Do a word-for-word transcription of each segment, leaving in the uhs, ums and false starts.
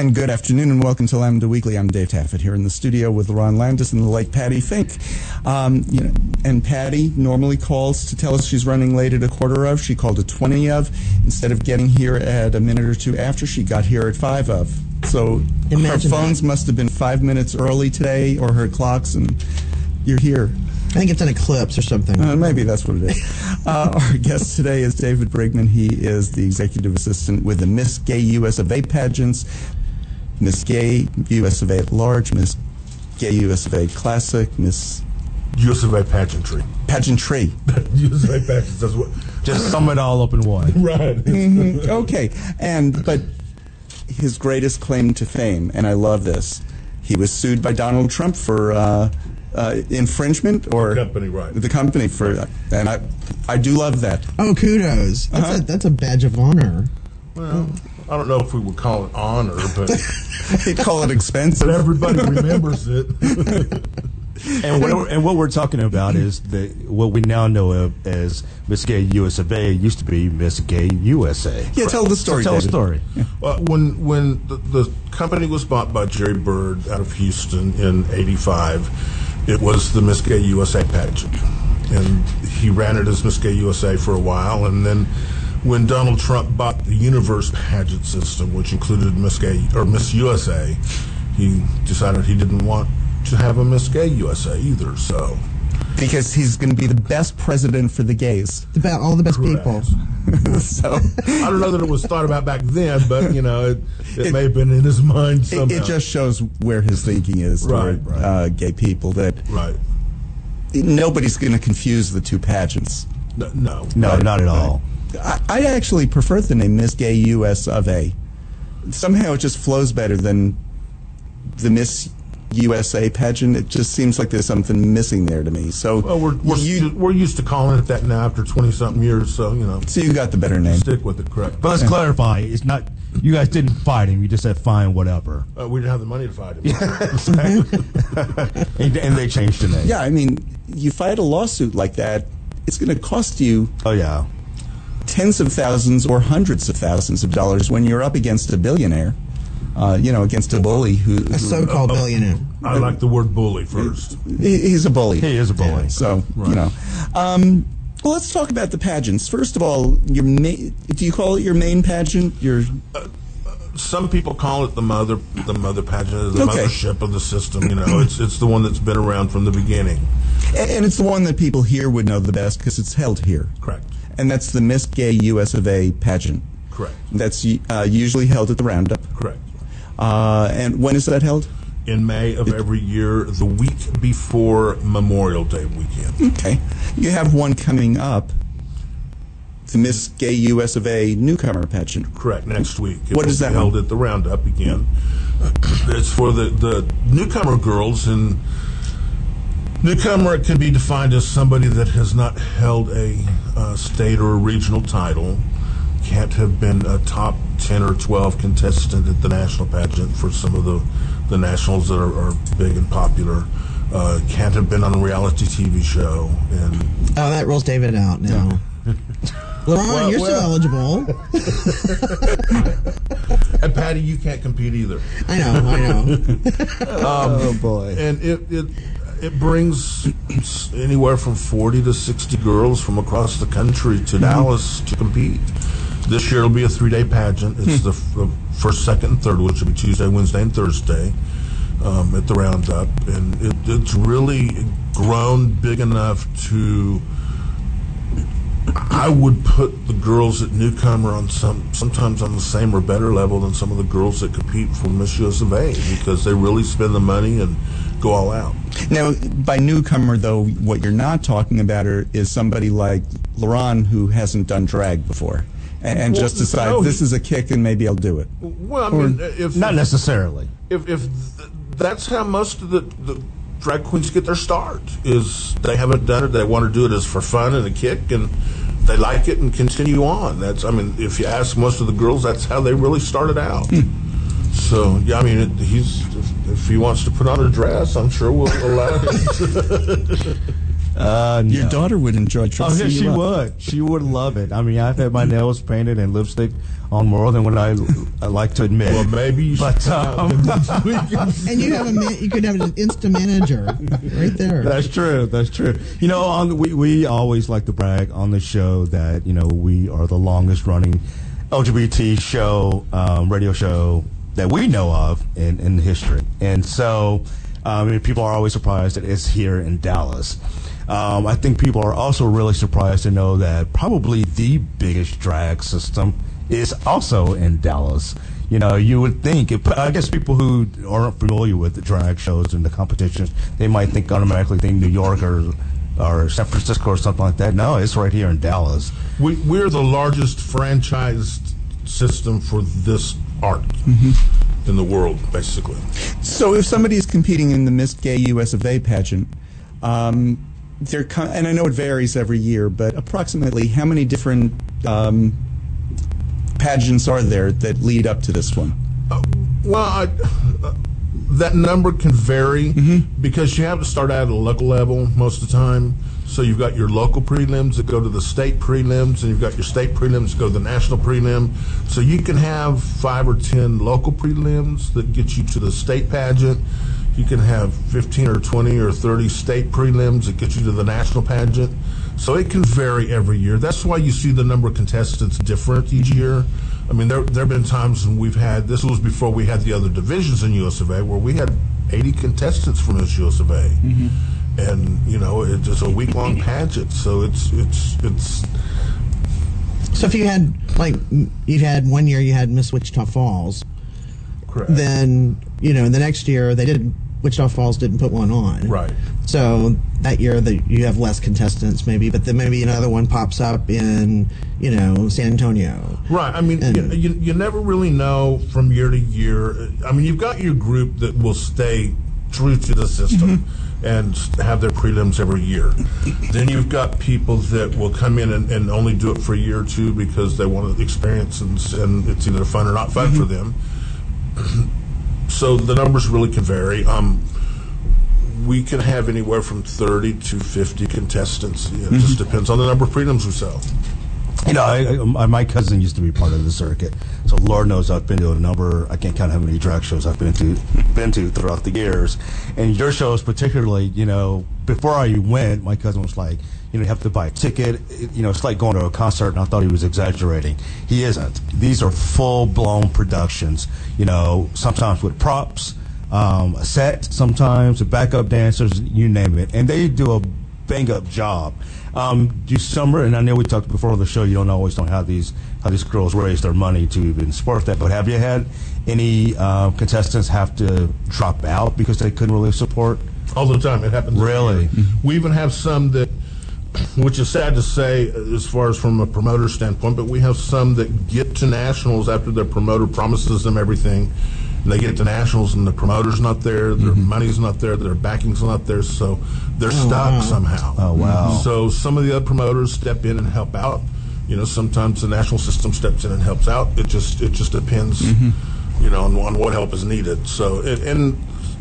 And good afternoon and welcome to Lambda Weekly. I'm Dave Taffet here in the studio with Ron Landis and the late Patty Fink. Um, you know, and Patty normally calls to tell us she's running late at a quarter of. She called at twenty of. Instead of getting here at a minute or two after, she got here at five of. So Imagine her phones that. must have been five minutes early today, or her clocks, and you're here. I think it's an eclipse or something. Uh, maybe that's what it is. Uh, our guest today is David Brigman. He is the executive assistant with the Miss Gay U S of A pageants, Miss Gay U S of A at large, Miss Gay U S of A Classic, Miss U S of A pageantry. Pageantry. U S of A pageants. That's what. Just sum it all up in one. Right. Mm-hmm. Okay, and but his greatest claim to fame, and I love this, he was sued by Donald Trump for. Uh, Uh, infringement or the company, right? The company for, right. And I, I do love that. Oh, kudos! That's uh-huh. a that's a badge of honor. Well, I don't know if we would call it honor, but they'd call it expensive. But everybody remembers it. And what, and what we're talking about is the what we now know of as Miss Gay U S of A used to be Miss Gay U S A. Yeah, tell the story. So tell David. a story. Yeah. Uh, when when the, the company was bought by Jerry Bird out of Houston in eighty-five, it was the Miss Gay U S A pageant, and he ran it as Miss Gay U S A for a while, and then when Donald Trump bought the Universe pageant system, which included Miss Gay or Miss U S A, he decided he didn't want to have a Miss Gay U S A either. So, because he's going to be the best president for the gays, the be- all the best Correct. people. So I don't know that it was thought about back then, but you know, it, it, it may have been in his mind somehow. It, it just shows where his thinking is toward right, right. Uh, gay people. That right. Nobody's going to confuse the two pageants. No, no, no right, not at all. I, I actually prefer the name Miss Gay U S of A. Somehow it just flows better than the Miss U S A pageant. It just seems like there's something missing there to me. So well, we're we're, you, st- we're used to calling it that now after twenty something years. So you know. So you got the better name. Stick with it, correct? But let's yeah. clarify: it's not you guys didn't fight him. You just said fine, whatever. Uh, we didn't have the money to fight him. and, and they changed the name. Yeah, I mean, you fight a lawsuit like that, it's going to cost you. Oh yeah. Tens of thousands or hundreds of thousands of dollars when you're up against a billionaire. Uh, you know, against a bully who... A so-called uh, billionaire. I like the word bully first. He, he's a bully. He is a bully. Yeah, so, right. you know. Um, well, let's talk about the pageants. First of all, your ma- do you call it your main pageant? Your uh, uh, Some people call it the mother the mother pageant, the okay. mothership of the system. You know, it's it's the one that's been around from the beginning. And, and it's the one that people here would know the best because it's held here. Correct. And that's the Miss Gay U S of A pageant. Correct. That's uh, usually held at the Roundup. Correct. Uh, and when is that held? In May of every year, the week before Memorial Day weekend. Okay. You have one coming up, the Miss Gay U S of A newcomer pageant. Correct, next week. It what is that held one? At the Roundup again. It's for the, the newcomer girls, and newcomer can be defined as somebody that has not held a uh, state or a regional title, can't have been a top ten or twelve contestant at the national pageant for some of the, the nationals that are, are big and popular, uh, can't have been on a reality T V show. And oh, that rules David out now. Yeah. Laurent, well, you're well. still eligible. And Patty, you can't compete either. I know, I know. um, oh, boy. And it... it It brings anywhere from forty to sixty girls from across the country to mm-hmm. Dallas to compete. This year it'll be a three-day pageant. It's the f- first, second, and third, which will be Tuesday, Wednesday, and Thursday um, at the Roundup. And it, it's really grown big enough to... I would put the girls at newcomer on some, sometimes on the same or better level than some of the girls that compete for Miss U S of A, because they really spend the money and go all out. Now, by newcomer, though, what you're not talking about are, is somebody like Laurent who hasn't done drag before and, and well, just decide no, this is a kick and maybe I'll do it. Well, I mean, or, if not necessarily. If if th- that's how most of the, the drag queens get their start, is they haven't done it, they want to do it as for fun and a kick, and they like it and continue on. That's, I mean, if you ask most of the girls, that's how they really started out. Hmm. So, yeah, I mean, it, he's if, if he wants to put on a dress, I'm sure we'll allow him to. Uh, Your no. daughter would enjoy Oh, dressing yeah, you she up. would. She would love it. I mean, I've had my nails painted and lipstick on more than what I, I like to admit. Well, maybe you should But, come um, out this weekend. And you have a man, you could have an Insta manager right there. That's true. That's true. You know, on the, we we always like to brag on the show that you know we are the longest running L G B T show, um, radio show that we know of in in history, and so um, and people are always surprised that it's here in Dallas. Um, I think people are also really surprised to know that probably the biggest drag system is also in Dallas. You know, you would think, if, I guess people who aren't familiar with the drag shows and the competitions, they might think automatically think New York or, or San Francisco or something like that. No, it's right here in Dallas. We, we're the largest franchised system for this art mm-hmm. in the world, basically. So if somebody is competing in the Miss Gay U S of A pageant, um, they're co- and I know it varies every year, but approximately how many different um, pageants are there that lead up to this one? Uh, well, I, uh, that number can vary mm-hmm. because you have to start out at a local level most of the time. So you've got your local prelims that go to the state prelims, and you've got your state prelims that go to the national prelim. So you can have five or ten local prelims that get you to the state pageant. You can have fifteen or twenty or thirty state prelims that get you to the national pageant. So it can vary every year. That's why you see the number of contestants different each year. I mean, there there have been times when we've had, this was before we had the other divisions in U S of A, where we had eighty contestants from Miss U S of A. Mm-hmm. And, you know, it's just a week-long pageant. So it's, it's, it's... So if you had, like, you had one year you had Miss Wichita Falls. Correct. Then, you know, the next year they didn't, Wichita Falls didn't put one on. Right. So that year that you have less contestants maybe, but then maybe another one pops up in, you know, San Antonio. Right. I mean, And- you, you, you never really know from year to year. I mean, you've got your group that will stay true to the system mm-hmm. and have their prelims every year. Then you've got people that will come in and, and only do it for a year or two because they want to experience and, and it's either fun or not fun mm-hmm. for them. So the numbers really can vary. Um, we can have anywhere from thirty to fifty contestants. It mm-hmm. just depends on the number of prelims we sell. You know, I, I, my cousin used to be part of the circuit, so Lord knows I've been to a number. I can't count how many drag shows I've been to, been to throughout the years. And your shows, particularly, you know, before I went, my cousin was like, you know, you have to buy a ticket. It, you know, it's like going to a concert, and I thought he was exaggerating. He isn't. These are full-blown productions. You know, sometimes with props, um, a set, sometimes with backup dancers, you name it, and they do a bang-up job. Um, do summer, and I know we talked before on the show, you don't always know how these how these girls raise their money to even support that, but have you had any uh, contestants have to drop out because they couldn't really support? All the time. It happens. Really? We even have some that, which is sad to say as far as from a promoter standpoint, but we have some that get to nationals after their promoter promises them everything. And they get to nationals and the promoter's not there, their mm-hmm. money's not there, their backing's not there, so they're oh, stuck wow. somehow. Oh, wow. So some of the other promoters step in and help out. You know, sometimes the national system steps in and helps out. It just it just depends, mm-hmm. you know, on, on what help is needed. So, it, and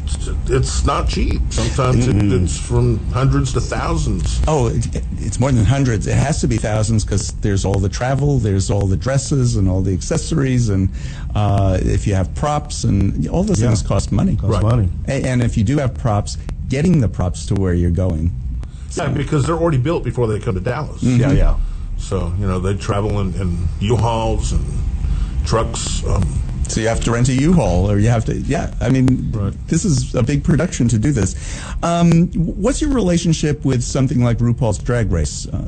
it's not cheap. Sometimes mm-hmm. it, it's from hundreds to thousands. Oh, it, it's more than hundreds. It has to be thousands because there's all the travel, there's all the dresses and all the accessories, and uh, if you have props and all those yeah. things cost money. Cost right. money. And, and if you do have props, getting the props to where you're going. So. Yeah, because they're already built before they come to Dallas. Mm-hmm. Yeah, yeah. So, you know, they travel in, in U-Hauls and trucks. Um, So you have to rent a U-Haul, or you have to, yeah. I mean, right. this is a big production to do this. Um, what's your relationship with something like RuPaul's Drag Race? Uh,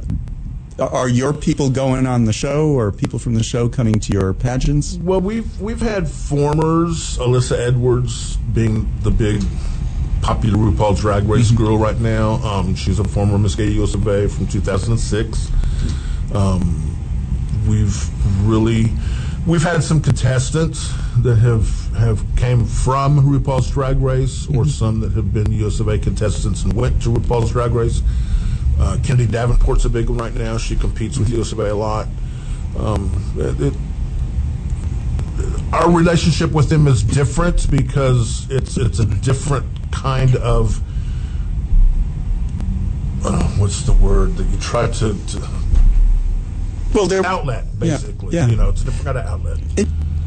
are your people going on the show, or people from the show coming to your pageants? Well, we've we've had formers, Alyssa Edwards being the big popular RuPaul's Drag Race mm-hmm. girl right now. Um, she's a former Miss Gay U S of A from two thousand six. Um, we've really... We've had some contestants that have, have came from RuPaul's Drag Race, or mm-hmm. some that have been U S of A contestants and went to RuPaul's Drag Race. Uh, Kennedy Davenport's a big one right now. She competes with U S of A a lot. Um, it, it, our relationship with them is different because it's it's a different kind of uh, what's the word that you try to, to Well, they're outlet, basically. Yeah, yeah. You know, it's a different kind of outlet. It,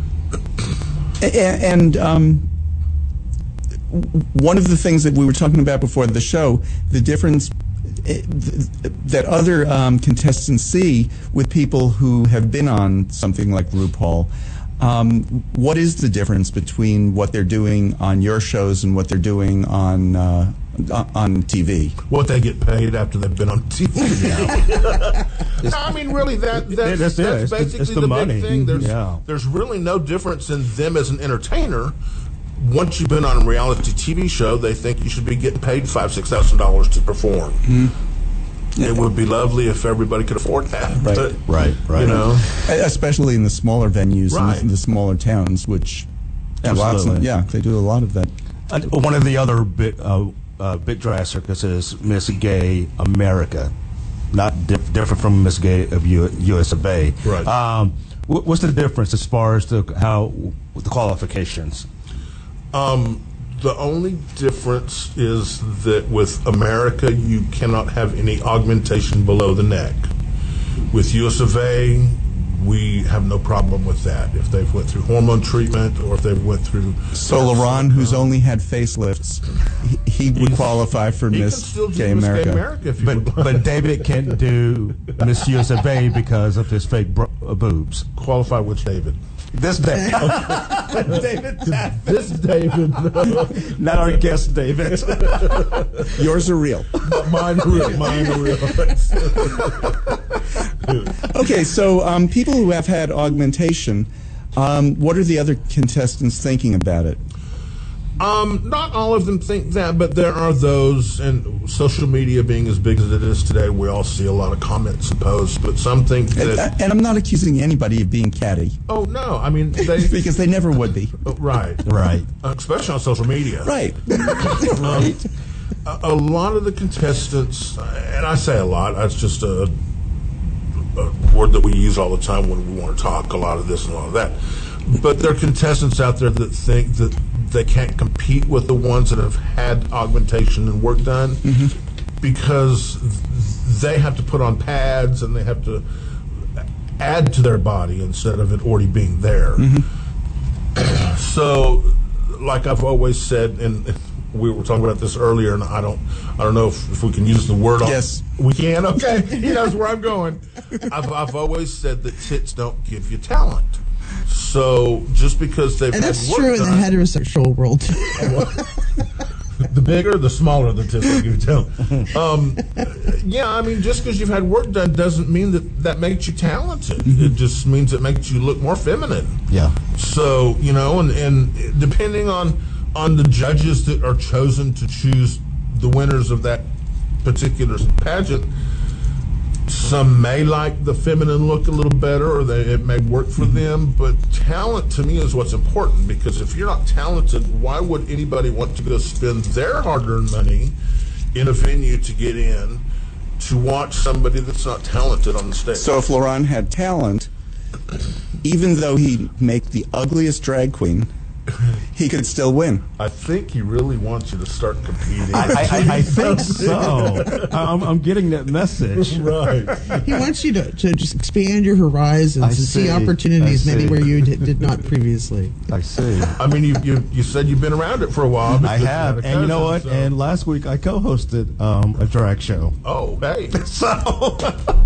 and um, one of the things that we were talking about before the show, the difference eh, th- that other um, contestants see with people who have been on something like RuPaul. Um, what is the difference between what they're doing on your shows and what they're doing on uh, on T V? What they get paid after they've been on T V. No, I mean, really, that that's, That's it. that's It's the- basically it's the the, money. big thing. There's Yeah. there's really no difference in them as an entertainer. Once you've been on a reality T V show, they think you should be getting paid five, six thousand dollars to perform. Mm-hmm. It would be lovely if everybody could afford that. Right. But, Right, right. You know, Especially in the smaller venues Right. and the smaller towns, which and lots of, Absolutely. yeah, they do a lot of that. Uh, one of the other big, uh, uh, big drag circus is Miss Gay America, not dif- different from Miss Gay of U- U S of A. Right. Um, wh- what's the difference as far as the how the qualifications? Um, the only difference is that with America, you cannot have any augmentation below the neck. With U S of A, we have no problem with that. If they've went through hormone treatment or if they've went through... So LaRon, who's only had facelifts, he, he would qualify for He can Miss still do Gay Miss America. Gay America if you But would like. but David can't do Miss U S of A because of his fake bro- uh, boobs. Qualify which David? This David, David, This David, no. not our guest David. Yours are real. Mine are real. Mine are real. Okay, so um, people who have had augmentation, um, what are the other contestants thinking about it? Um, not all of them think that, but there are those, and social media being as big as it is today, we all see a lot of comments and posts, but some think And, that... and I'm not accusing anybody of being catty, Oh, no, I mean, they... because they never would be. Right. Right. Uh, especially on social media. Right. Right. A, a lot of the contestants, and I say a lot, that's just a, a word that we use all the time when we want to talk, a lot of this and a lot of that. But there are contestants out there that think that they can't compete with the ones that have had augmentation and work done mm-hmm. because they have to put on pads and they have to add to their body instead of it already being there. Mm-hmm. So, like I've always said, and we were talking about this earlier, and I don't, I don't know if, if we can use the word. Yes. We can. Okay, he knows where I'm going. I've, I've always said that tits don't give you talent. So just because they've And had that's work true in the done, heterosexual world too. the bigger, the smaller the tits will give you talent. Um, yeah, I mean, just because you've had work done doesn't mean that that makes you talented. Mm-hmm. It just means it makes you look more feminine. Yeah. So, you know, and, and depending on on the judges that are chosen to choose the winners of that particular pageant, some may like the feminine look a little better, or they, it may work for them, but talent to me is what's important, because if you're not talented, why would anybody want to go spend their hard-earned money in a venue to get in to watch somebody that's not talented on the stage? So if LaRon had talent, even though he'd make the ugliest drag queen, he could still win. I think he really wants you to start competing. I, I, I think so. I'm, I'm getting that message. Right. He wants you to, to just expand your horizons I and see, see. opportunities I maybe see. where you did, did not previously. I see. I mean, you, you you said you've been around it for a while. I because you have, had a and you know what? cousin, so- And last week I co-hosted um, a drag show. oh, hey. So,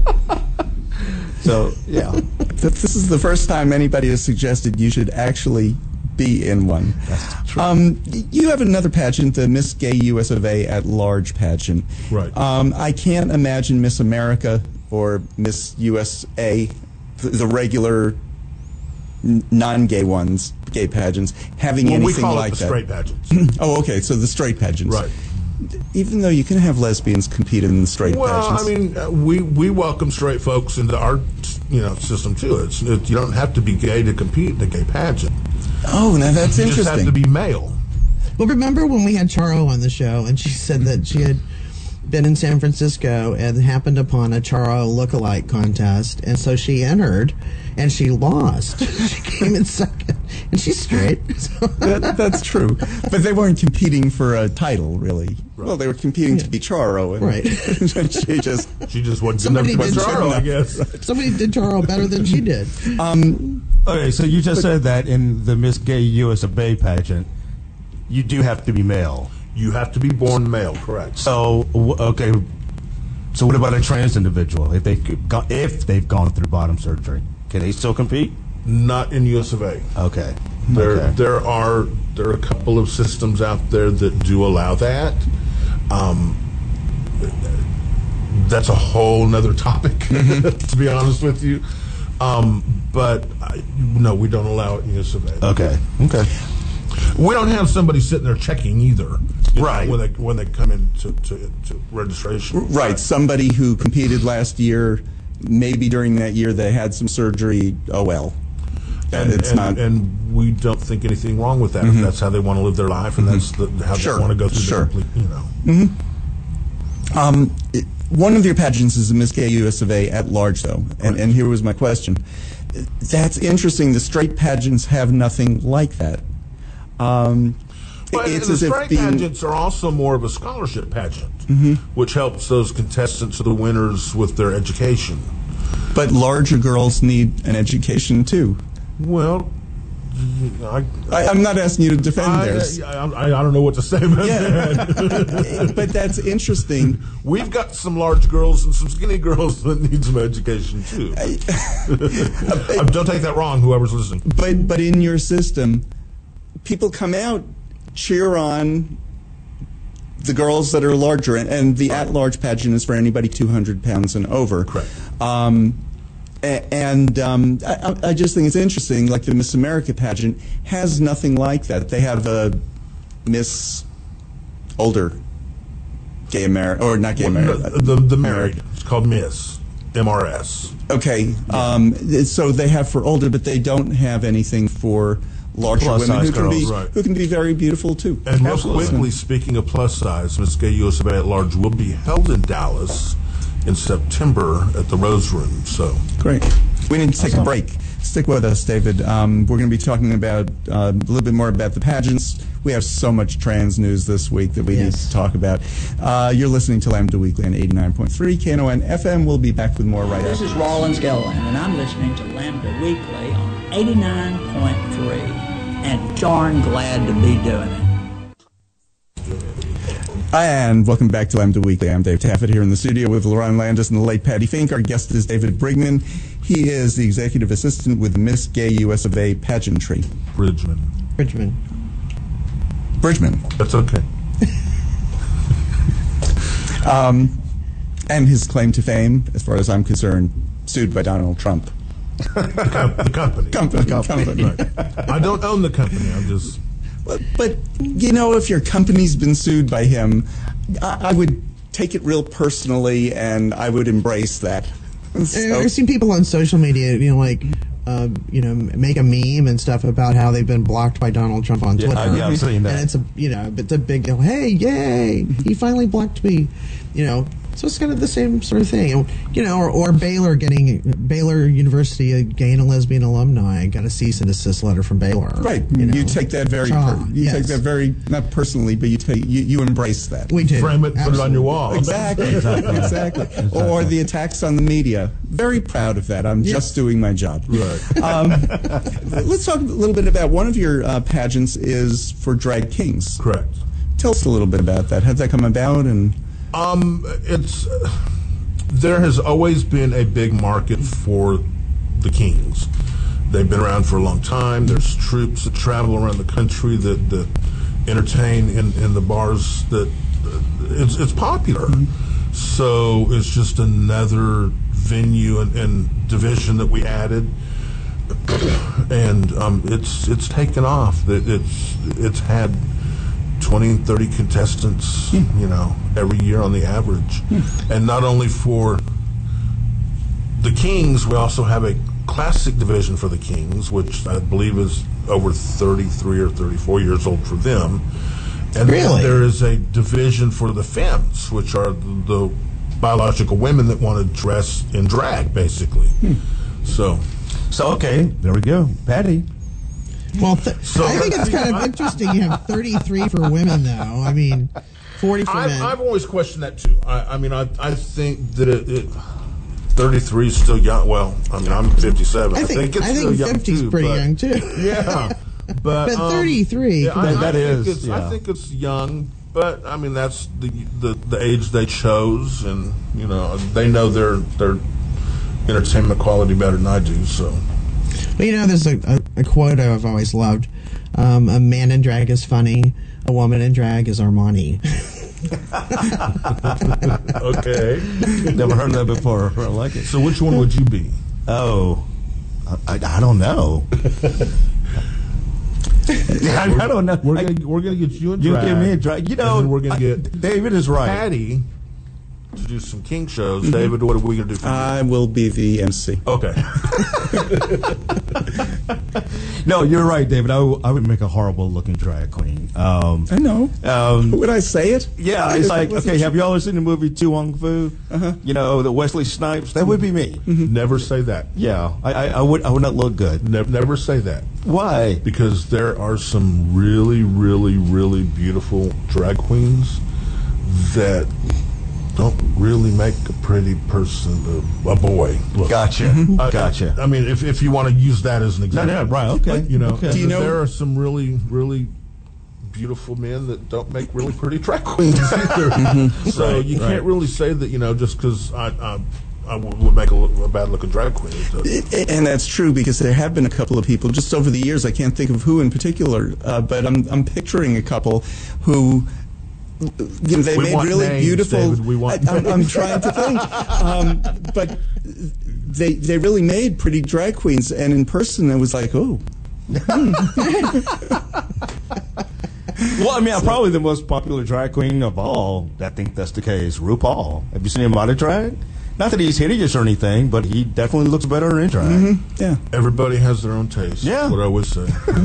so yeah, Th- This is the first time anybody has suggested you should actually be in one. that's true. Um, y- you have another pageant, the Miss Gay U S of A at Large pageant. Right. Um, I can't imagine Miss America or Miss U S A, th- the regular n- non-gay ones, gay pageants, having Well, we anything call like it the that. straight pageants. Oh, okay. So the straight pageants. Right. Even though you can have lesbians compete in the straight Well, pageants. I mean, uh, we we welcome straight folks into our you know system too. It's it, you don't have to be gay to compete in a gay pageant. oh, now that's You interesting. just have to be male. Well, remember when we had Charo on the show and she said that she had been in San Francisco and happened upon a Charo lookalike contest, and so she entered and she lost. She came in second and she's straight. So. That, that's true. But they weren't competing for a title, really. Right. Well, they were competing yeah. to be Charo. And right. she just she just wasn't good enough to be Charo, I guess. Right. Somebody did Charo better than she did. Um, okay, so you just but, said that in the Miss Gay U S of A pageant, you do have to be male. You have to be born male, correct. So, okay, so what about a trans individual? If, they, if they've gone through bottom surgery, can they still compete? Not in U S of A. Okay. There, okay. there are there are a couple of systems out there that do allow that. Um, that's a whole nother topic, mm-hmm. to be honest with you. Um, but I, no, we don't allow it in U S of A. Okay. Okay. We don't have somebody sitting there checking either, right? Know, when they when they come in to, to, to registration, right? Somebody who competed last year, maybe during that year they had some surgery. Oh well. And, it's and, not, and we don't think anything wrong with that. Mm-hmm. If that's how they want to live their life, and mm-hmm. that's the, how sure. they want to go through sure. the complete, you know. Mm-hmm. Um, it, one of your pageants is the Miss Gay U S of A at large, though, and, right. and here was my question. That's interesting. The straight pageants have nothing like that. Um, but it's the as straight if being, pageants are also more of a scholarship pageant, mm-hmm. which helps those contestants or the winners with their education. But larger girls need an education too. Well, I, I, I'm not asking you to defend I, theirs. I, I, I don't know what to say about yeah. that. But that's interesting. We've got some large girls and some skinny girls that need some education too. I, don't take that wrong, whoever's listening. But but in your system, people come out, cheer on the girls that are larger, and, and the at-large pageant is for anybody two hundred pounds and over. Correct. Um, And um, I, I just think it's interesting, like the Miss America pageant has nothing like that. They have a Miss Older Gay America, or not Gay well, America. The, the, the married. It's called Miss, M R S. Okay, um, so they have for older, but they don't have anything for larger plus women who size can, girls, be, right. who can be very beautiful too. And real Absolutely. quickly, speaking of plus size, Miss Gay U S of A at large will be held in Dallas in September at the Rose Room. So great. We need to take awesome. a break. Stick with us, David. Um, we're going to be talking about uh, a little bit more about the pageants. We have so much trans news this week that we yes. need to talk about. Uh, you're listening to Lambda Weekly on eighty-nine point three K N O N F M. We'll be back with more right this after. This is Rollins Gilliland, and I'm listening to Lambda Weekly on eighty-nine point three, and darn glad to be doing it. And welcome back to Lambda Weekly. I'm Dave Taffet here in the studio with LaRon Landis and the late Patty Fink. Our guest is David Brigman. He is the executive assistant with Miss Gay U S of A pageantry. Bridgman. Bridgman. Bridgman. That's okay. um, and his claim to fame, as far as I'm concerned, sued by Donald Trump. the, com- the company. Company. The company. Right. I don't own the company. I'm just... But, but, you know, if your company's been sued by him, I, I would take it real personally, and I would embrace that. So. I've seen people on social media, you know, like, uh, you know, make a meme and stuff about how they've been blocked by Donald Trump on Twitter. Yeah, yeah I've seen that. And it's a, you know, it's a big deal. Hey, yay! He finally blocked me. You know, so it's kind of the same sort of thing. You know, or, or Baylor getting Baylor University, a gay and a lesbian alumni, got a cease and desist letter from Baylor. Right. You, know. you take that very, Shaw, per, you yes. take that very not personally, but you take you, you embrace that. We do. Frame it, Absolutely. put it on your wall. Exactly. exactly. exactly. Exactly. Or the attacks on the media. Very proud of that. I'm yes. just doing my job. Right. Um, let's talk a little bit about one of your uh, pageants is for drag kings. Correct. Tell us a little bit about that. How did that come about? And um, it's. Uh, There has always been a big market for the kings. They've been around for a long time. There's troops that travel around the country that, that entertain in, in the bars. That uh, it's it's popular. Mm-hmm. So it's just another venue and, and division that we added, and um, it's it's taken off. It, it's it's had twenty and thirty contestants, mm. you know, every year on the average. Mm. And not only for the Kings, we also have a classic division for the Kings, which I believe is over thirty-three or thirty-four years old for them. And really? then there is a division for the femmes, which are the, the biological women that want to dress in drag, basically. Mm. So, so okay, there we go. Patty. Well, th- So- I think it's kind of interesting. You have thirty-three for women, though. I mean, forty for I've, men. I've always questioned that too. I, I mean, I, I think that it, it thirty-three is still young. Well, I mean, I'm fifty-seven. I think it's I still think young fifty's too, pretty but- young too. Yeah, but But um, thirty-three, yeah, I, That- I that think is, it's, yeah. I think it's young, but I mean that's the, the the age they chose, and you know they know their their entertainment quality better than I do. So Well, you know, there's a, a, a quote I've always loved: um, "A man in drag is funny. A woman in drag is Armani." okay. Never heard that before. I like it. So which one would you be? Oh, I, I, I don't know. I, I don't know. We're I- gonna we're gonna get you in you drag. give me a drag. You know, and then we're gonna I- get David is right. Patty to do some king shows. David, what are we gonna do for you? I will be the M C. Okay. No, you're right, David. I, w- I would make a horrible looking drag queen. Um, I know. um, Would I say it? yeah, it's like, okay, have you all seen the movie Tu Wong Fu? Uh-huh. You know, the Wesley Snipes? That would be me. Never say that. Yeah, I, I, I would I would not look good. Never, never say that. Why? Because there are some really, really, really beautiful drag queens that don't really make a pretty person, a, a boy, look. Gotcha. I- Gotcha. I mean, if, if you want to use that as an example. no, right, okay. You know, Okay. Do you know- there are some really, really beautiful men that don't make really pretty drag queens either. So Right, you right. can't really say that, you know, just because I, I, I would make a, look- a bad-looking drag queen. It- And that's true because there have been a couple of people just over the years. I can't think of who in particular, uh, but I'm I'm picturing a couple who. You know, they We made want really names, beautiful. David. We want I, I'm, I'm trying to think, um, but they they really made pretty drag queens, and in person it was like, oh, Well, I mean, probably the most popular drag queen of all, I think that's the case, RuPaul. Have you seen him out of drag? Not that he's hideous or anything, but he definitely looks better in drag. yeah. Everybody has their own taste. Yeah. That's what I always say.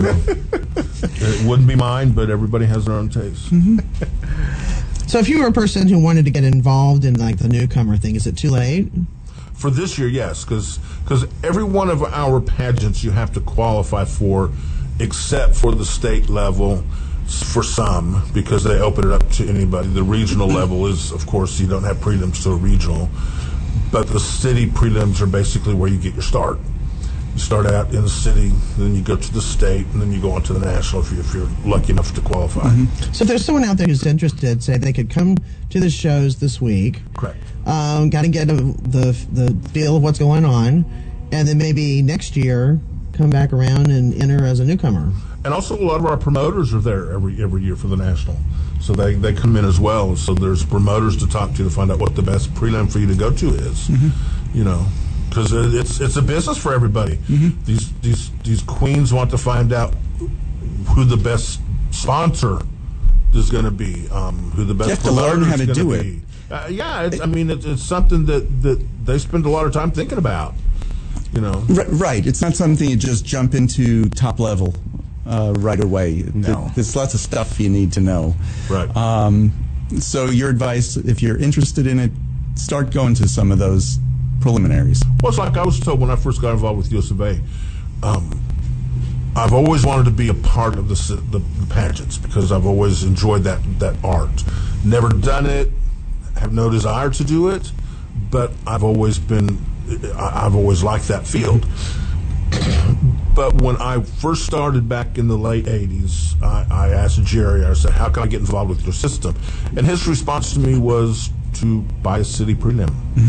It wouldn't be mine, but everybody has their own taste. So, if you were a person who wanted to get involved in like the newcomer thing, is it too late? For this year, yes, because every one of our pageants you have to qualify for, except for the state level. For some, because they open it up to anybody. The regional level is, of course, you don't have prelims to a regional, but the city prelims are basically where you get your start. You start out in the city, then you go to the state, and then you go on to the national if, you, if you're lucky enough to qualify. So, if there's someone out there who's interested, say they could come to the shows this week, Correct. um, got to get a, the the feel of what's going on, and then maybe next year come back around and enter as a newcomer. And also, a lot of our promoters are there every every year for the national, so they, they come in as well. So there's promoters to talk to to find out what the best prelim for you to go to is. You know, because it's it's a business for everybody. These these these queens want to find out who the best sponsor is going to be, um, who the best You have to learn promoter how is to gonna do it. be. Uh, yeah, it's, I mean, it's, it's something that, that they spend a lot of time thinking about. You know, R- right. It's not something you just jump into top level uh, right away. No. Th- There's lots of stuff you need to know. right? Um, so your advice, if you're interested in it, start going to some of those preliminaries. Well, it's like I was told when I first got involved with U S of A. Um, I've always wanted to be a part of the, s- the the pageants because I've always enjoyed that that art. Never done it, have no desire to do it, but I've always been, I- I've always liked that field. But when I first started back in the late eighties, I, I asked Jerry, I said, how can I get involved with your system? And his response to me was to buy a city prelim.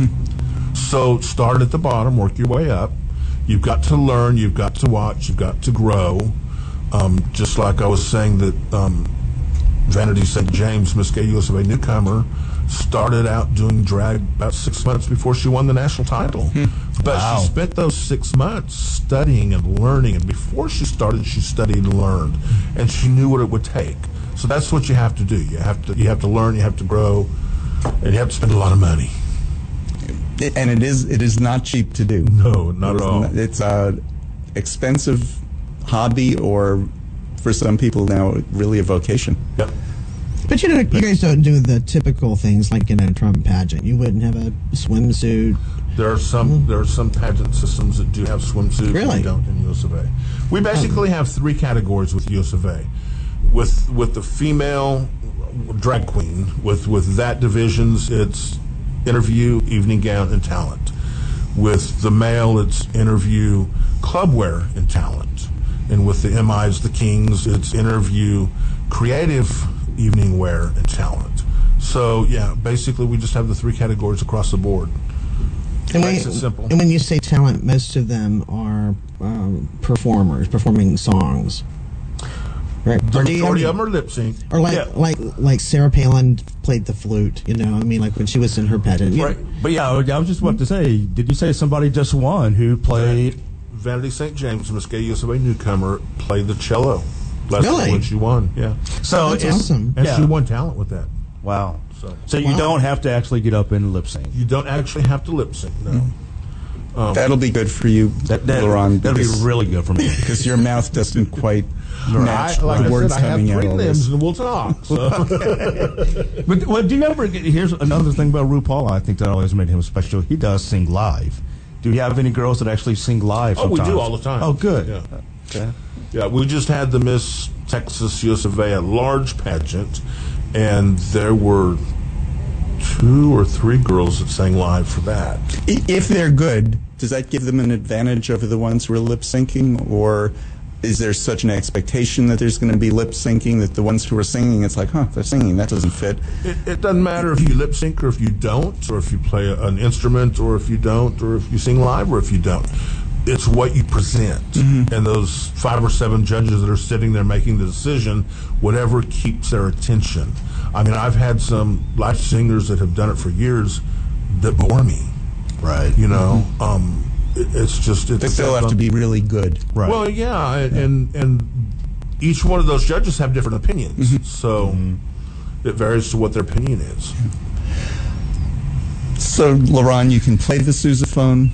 So start at the bottom, work your way up. You've got to learn, you've got to watch, you've got to grow. Um, just like I was saying that um, Vanity Saint James, Miss Gay U S of A newcomer, started out doing drag about six months before she won the national title. But Wow. she spent those six months studying and learning, and before she started, she studied and learned, and she knew what it would take. So that's what you have to do. You have to you have to learn, you have to grow, and you have to spend a lot of money. It- and it is it is not cheap to do. No, not at all. It's a expensive hobby, or for some people now, really a vocation. Yep. But you know, you guys don't do the typical things like in a Trump pageant. You wouldn't have a swimsuit. There are some there are some pageant systems that do have swimsuits. Really? We don't in U S of A. We basically have three categories with U S of A. With with the female drag queen, with with that divisions, it's interview, evening gown, and talent. With the male, it's interview, clubwear, and talent. And with the M Is, the Kings, it's interview, creative, evening wear, and talent. So yeah, basically we just have the three categories across the board. And Makes when, it simple. and when you say talent, most of them are um, performers performing songs, right? The Or do you majority have- of them are lip sync. Or like Yeah. like like Sarah Palin played the flute, you know. I mean, like when she was in her pageant. You- Right. But yeah, I was just about to say, did you say somebody just won who played? Vanity Saint James, Muscatine U S of A newcomer, played the cello. Last Really? time when she won, yeah. So That's it's- awesome. And Yeah. she won talent with that. Wow. So So you Wow. don't have to actually get up and lip sync. you don't actually have to lip sync, no. That'll be good for you, That, that, Laurent, that'd be because, really good for me. because your mouth doesn't quite match I, like the I words said, I have coming out of prelims this. and we'll talk. So. But well, do you ever get, here's another thing about RuPaul I think that always made him special. He does sing live. Do you have any girls that actually sing live Oh, we sometimes? do all the time. Oh, good. Yeah. Okay. Yeah, we just had the Miss Texas U S of A at large pageant, and there were two or three girls that sang live for that. I- If they're good, does that give them an advantage over the ones who are lip syncing, or is there such an expectation that there's going to be lip syncing that the ones who are singing, it's like, huh, they're singing, that doesn't fit. It, it doesn't matter if you lip sync or if you don't, or if you play a, an instrument or if you don't, or if you sing live or if you don't. It's what you present. And those five or seven judges that are sitting there making the decision, whatever keeps their attention. I mean, I've had some live singers that have done it for years that bore me. Right. You know, um, it, it's just it's They still have to be really good. Right. Well, yeah, and and each one of those judges have different opinions, so it varies to what their opinion is. So, Laurent, you can play the sousaphone.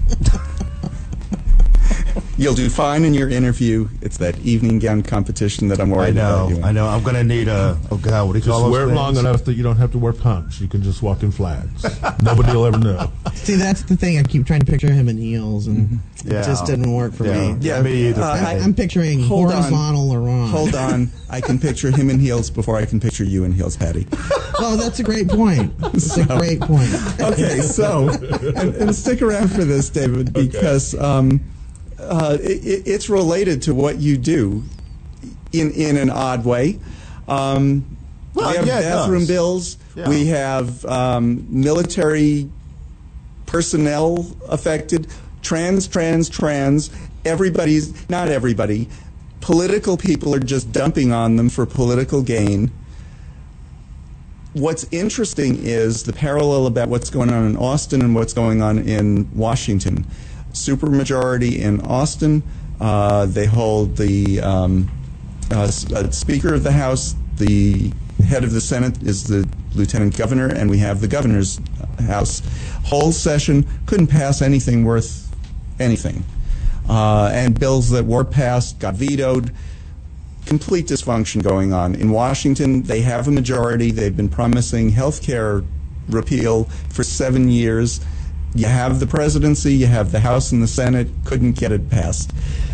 You'll do fine in your interview. It's that evening gown competition that I'm I worried know. about you. I know. I'm going to need a. Oh God, what do you Just call those wear it things? long enough that you don't have to wear pumps. You can just walk in flags. Nobody will ever know. See, that's the thing. I keep trying to picture him in heels, and Yeah. it just didn't work for Yeah. me. Yeah, me either. uh, I, I'm picturing Hold on. horizontal Laurent. Hold on. I can picture him in heels before I can picture you in heels, Patty. Oh, that's a great point. That's a great point. Okay, so, and, and stick around for this, David, because um, uh, it, it's related to what you do in, in an odd way. Um, Well, we have yeah, it bathroom does. bills. Yeah. We have um, military personnel affected. Trans, trans, trans. Everybody's, not everybody. Political people are just dumping on them for political gain. What's interesting is the parallel about what's going on in Austin and what's going on in Washington. Supermajority in Austin. Uh, they hold the um, uh, s- uh, Speaker of the House. The head of the Senate is the Lieutenant Governor, and we have the Governor's House. Whole session couldn't pass anything worth anything. Uh, and bills that were passed got vetoed. Complete dysfunction going on. In Washington, they have a majority. They've been promising health care repeal for seven years. You have the presidency, you have the House and the Senate, couldn't get it passed.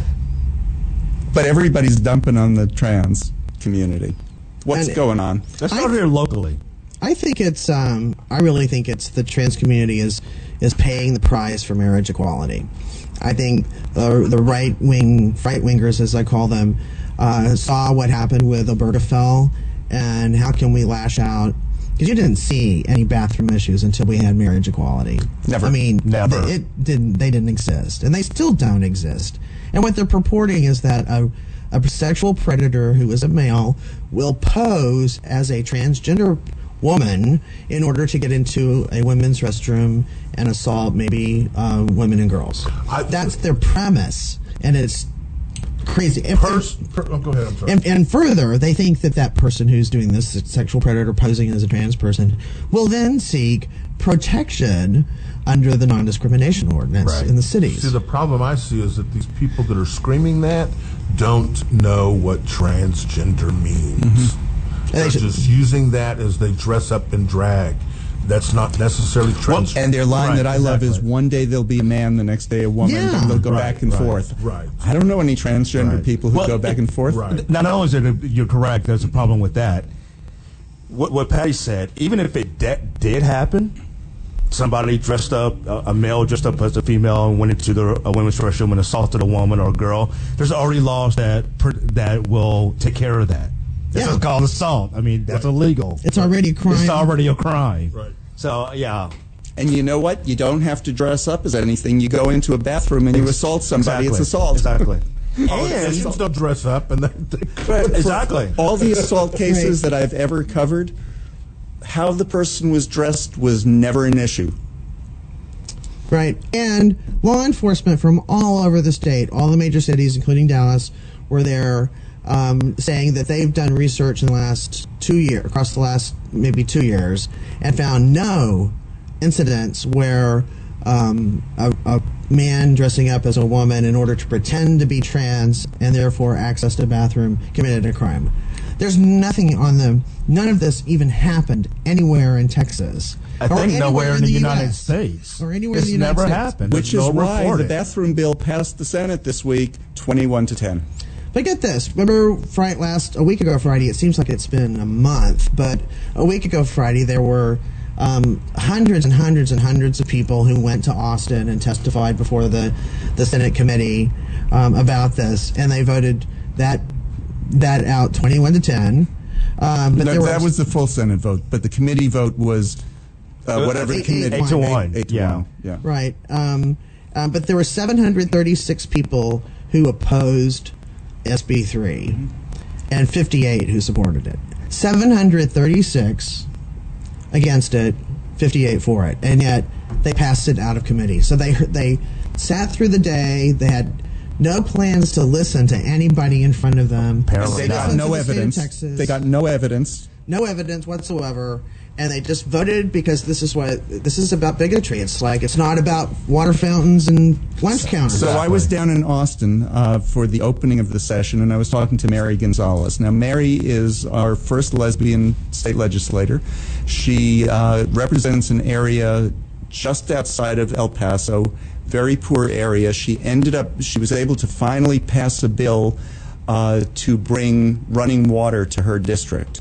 But everybody's dumping on the trans community. What's And- going on? Let's start here locally. I think it's. Um, I really think it's the trans community is is paying the price for marriage equality. I think the the right wing, right wingers, as I call them, uh, saw what happened with Obergefell, and how can we lash out? Because you didn't see any bathroom issues until we had marriage equality. Never. I mean, Never. th- it didn't. They didn't exist, and they still don't exist. And what they're purporting is that a a sexual predator who is a male will pose as a transgender woman in order to get into a women's restroom and assault maybe uh, women and girls. I- That's their premise, and it's crazy. And, Pers- per- oh, go ahead, I'm sorry. and, and further, they think that that person who's doing this sexual predator posing as a trans person will then seek protection under the non-discrimination ordinance Right. in the cities. See, the problem I see is that these people that are screaming that don't know what transgender means. And they They're should- just using that as they dress up in drag. that's not necessarily trans. And their line Right, that I love is, exactly. one day they'll be a man, the next day a woman, Yeah. and they'll go Right, back and right, forth. right. I don't know any transgender Right. people who Well, go back and forth. Right. Not only is it you're correct, there's a problem with that. What, what Patty said, even if it de- did happen, somebody dressed up, a, a male dressed up as a female and went into the a women's restroom and assaulted a woman or a girl, there's already laws that per, that will take care of that. This Yeah. is called assault. I mean, that's illegal. It's already a crime. It's already a crime. Right. So, yeah. And you know what? You don't have to dress up as anything. You go into a bathroom and you assault somebody. Exactly. It's assault. Exactly. Politicians don't dress up, and then they, Exactly. All the assault cases Right. that I've ever covered, how the person was dressed was never an issue. Right. And law enforcement from all over the state, all the major cities, including Dallas, were there um, saying that they've done research in the last two years, across the last maybe two years, and found no incidents where um, a, a man dressing up as a woman in order to pretend to be trans and therefore accessed a bathroom committed a crime. There's nothing on them. None of this even happened anywhere in Texas. I or think anywhere nowhere in the, United U S, States. Or anywhere it's in the United never States. happened. Which There's is no why reported. the bathroom bill passed the Senate this week, twenty-one to ten. But get this. Remember Friday, last, a week ago Friday, it seems like it's been a month, but a week ago Friday there were um, hundreds and hundreds and hundreds of people who went to Austin and testified before the, the Senate committee um, about this, and they voted that that out twenty-one to ten. Um, but No, there that was, was the full Senate vote, but the committee vote was uh, whatever the Eight- committee. eight to one. Eight, eight to Yeah. one. Yeah. right. Um, um, but there were seven hundred thirty-six people who opposed S B three and fifty-eight who supported it. seven hundred thirty-six against it, fifty-eight for it, and yet they passed it out of committee. So they they sat through the day. They had no plans to listen to anybody in front of them. Apparently They got Listened no to the state of evidence. Texas. They got no evidence. no evidence whatsoever, and they just voted because this is what this is about bigotry. It's like it's not about water fountains and lunch counters. So I was down in Austin uh, for the opening of the session, and I was talking to Mary Gonzalez. Now, Mary is our first lesbian state legislator. She uh, represents an area just outside of El Paso, very poor area. She ended up, she was able to finally pass a bill uh, to bring running water to her district.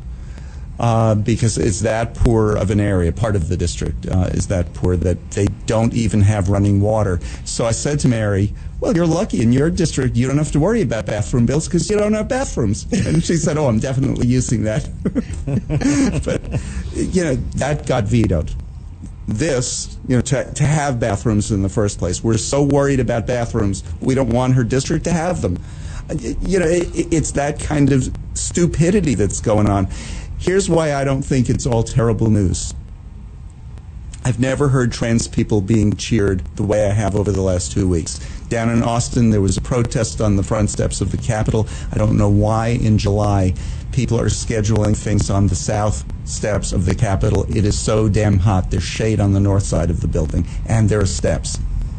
Uh, because it's that poor of an area, part of the district uh, is that poor that they don't even have running water. So I said to Mary, well, you're lucky in your district you don't have to worry about bathroom bills because you don't have bathrooms. And she said, oh, I'm definitely using that. But, you know, that got vetoed. This, you know, to, to have bathrooms in the first place. We're so worried about bathrooms, we don't want her district to have them. You know, it, it's that kind of stupidity that's going on. Here's why I don't think it's all terrible news. I've never heard trans people being cheered the way I have over the last two weeks. Down in Austin, there was a protest on the front steps of the Capitol. I don't know why in July people are scheduling things on the south steps of the Capitol. It is so damn hot. There's shade on the north side of the building, and there are steps.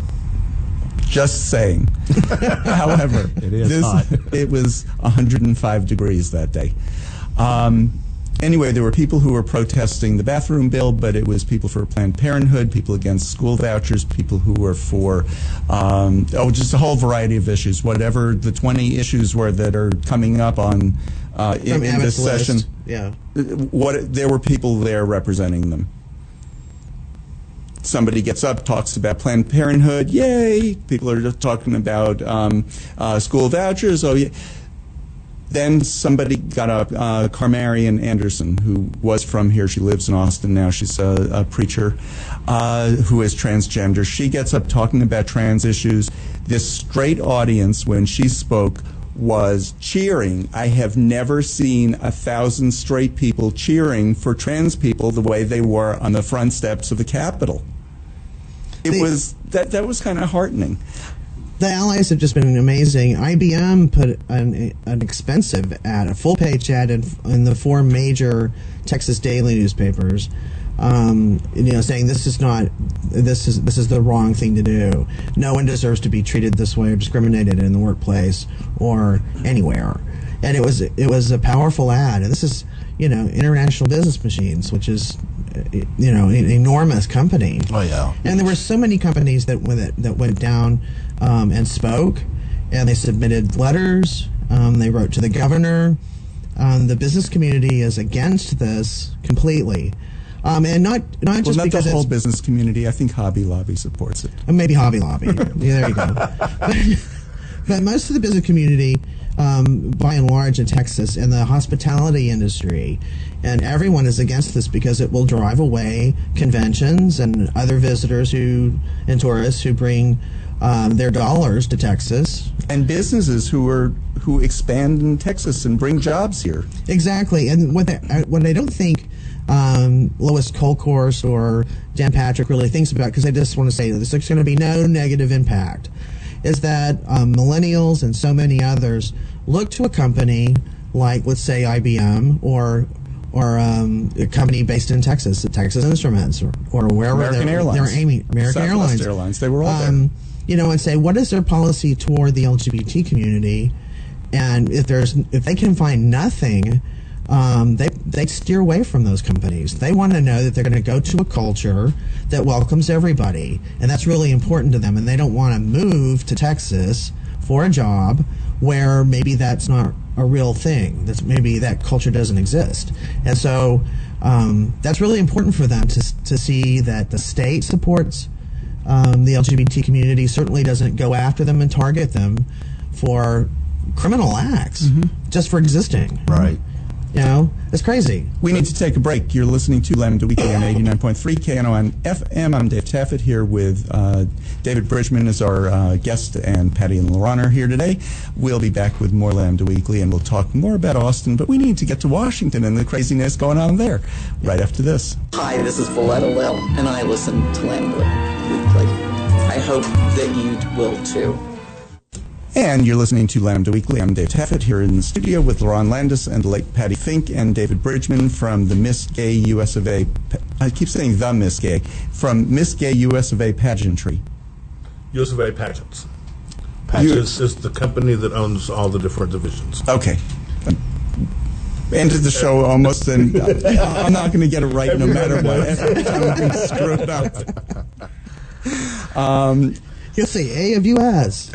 Just saying. However, It is this, hot. it was one hundred five degrees that day. Um, Anyway, there were people who were protesting the bathroom bill, but it was people for Planned Parenthood, people against school vouchers, people who were for, um, oh, just a whole variety of issues. Whatever the twenty issues were that are coming up on uh, in, From in this Abbott's list. session, Yeah. what there were people there representing them. Somebody gets up, talks about Planned Parenthood, yay! People are just talking about um, uh, school vouchers, oh yeah. Then somebody got up, uh, Carmarian Anderson, who was from here. She lives in Austin now. She's a, a preacher uh, who is transgender. She gets up talking about trans issues. This straight audience, when she spoke, was cheering. I have never seen a thousand straight people cheering for trans people the way they were on the front steps of the Capitol. It The- was that that was kind of heartening. The allies have just been amazing. I B M put an, an expensive ad, a full-page ad, in, in the four major Texas daily newspapers, um, you know, saying this is not, this is this is the wrong thing to do. No one deserves to be treated this way or discriminated in the workplace or anywhere. And it was it was a powerful ad. And this is, you know, International Business Machines, which is you know, an enormous company. Oh yeah. And there were so many companies that went that went down um, and spoke, and they submitted letters. Um, they wrote to the governor. Um, the business community is against this completely, um, and not not Well, just not because the whole it's, business community. I think Hobby Lobby supports it. uh, maybe Hobby Lobby. Yeah, there you go. But, but most of the business community, um, by and large, in Texas, and the hospitality industry, and everyone is against this because it will drive away conventions and other visitors who and tourists who bring um, their dollars to Texas. And businesses who are who expand in Texas and bring jobs here. Exactly, and what they, I- what I don't think um, Lois Colcourse or Dan Patrick really thinks about, because I just want to say this, there's going to be no negative impact, is that um, millennials and so many others look to a company like, let's say, I B M or or um, a company based in Texas, Texas Instruments, or, or wherever American they're, Airlines. they're aiming, American Southwest Airlines. Airlines, they were all there. Um, you know, and say, what is their policy toward the L G B T community? And if there's if they can find nothing, um, they they steer away from those companies. They want to know that they're going to go to a culture that welcomes everybody, and that's really important to them. And they don't want to move to Texas for a job where maybe that's not a real thing. That's maybe that culture doesn't exist. And so um, that's really important for them to to see that the state supports um, the L G B T community. Certainly doesn't go after them and target them for criminal acts just for existing. Right. You know, it's crazy. We need to take a break. You're listening to Lambda Weekly on eighty-nine point three K N O N F M. I'm Dave Taffet here with uh, David Bridgman as our uh, guest, and Patty and Laurent are here today. We'll be back with more Lambda Weekly, and we'll talk more about Austin, but we need to get to Washington and the craziness going on there right after this. Hi, this is Valletta Lil, and I listen to Lambda Weekly. I hope that you will too. And you're listening to Lambda Weekly. I'm Dave Taffet here in the studio with Laurent Landis and the late Patty Fink and David Bridgman from the Miss Gay U S of A. I keep saying the Miss Gay. From Miss Gay U S of A Pageantry. U S of A Pageants. Pageants is the company that owns all the different divisions. Okay. Ended the show almost, and I'm not going to get it right no matter what. Every time I'm going to screw it up. Um, You'll say A of U S.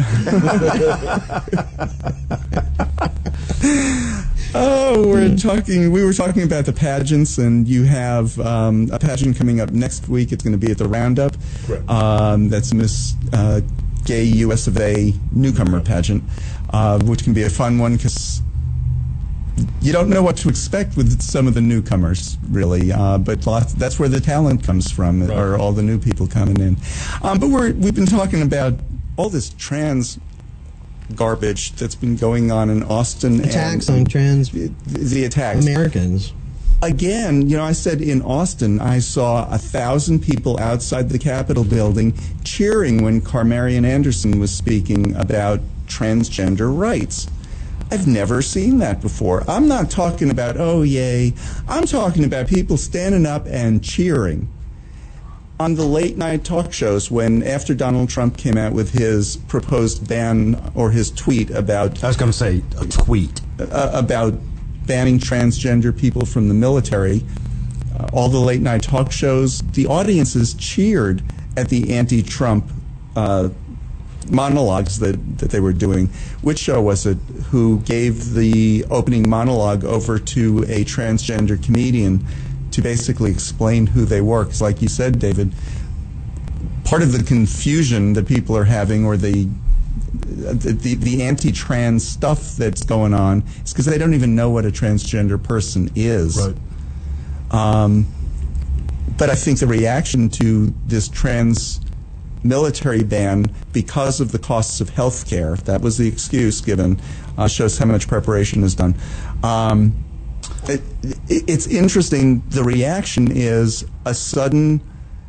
Oh, we're talking. We were talking about the pageants, and you have um, a pageant coming up next week. It's going to be at the Roundup. Correct. Um, that's Miss uh, Gay U S of A newcomer pageant, uh, which can be a fun one because you don't know what to expect with some of the newcomers, really. Uh, but lots, that's where the talent comes from, Right. or all the new people coming in. Um, but we're we've been talking about all this trans garbage that's been going on in Austin. Attacks and on trans the, the attacks. Americans. Again, you know, I said in Austin, I saw a thousand people outside the Capitol building cheering when Carmarian Anderson was speaking about transgender rights. I've never seen that before. I'm not talking about, oh, yay. I'm talking about people standing up and cheering. On the late night talk shows, when after Donald Trump came out with his proposed ban or his tweet about I was going to say a tweet. uh, about banning transgender people from the military, uh, all the late night talk shows, the audiences cheered at the anti-Trump uh, monologues that, that they were doing. Which show was it who gave the opening monologue over to a transgender comedian to basically explain who they were? Because like you said, David, part of the confusion that people are having, or the the, the, the anti-trans stuff that's going on, is because they don't even know what a transgender person is. Right. Um, but I think the reaction to this trans military ban, because of the costs of health care, that was the excuse given, uh, shows how much preparation is done. Um, it, it, it's interesting, the reaction is a sudden